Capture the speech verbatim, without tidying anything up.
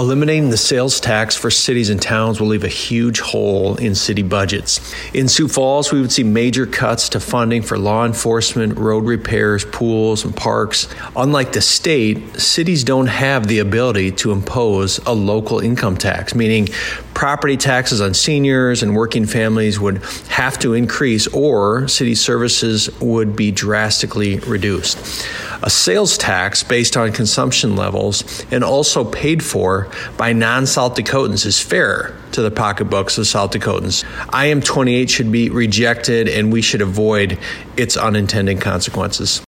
Eliminating the sales tax for cities and towns will leave a huge hole in city budgets. In Sioux Falls, we would see major cuts to funding for law enforcement, road repairs, pools, and parks. Unlike the state, cities don't have the ability to impose a local income tax, meaning property taxes on seniors and working families would have to increase or city services would be drastically reduced. A sales tax based on consumption levels and also paid for by non-South Dakotans is fair to the pocketbooks of South Dakotans. I M twenty-eight should be rejected and we should avoid its unintended consequences.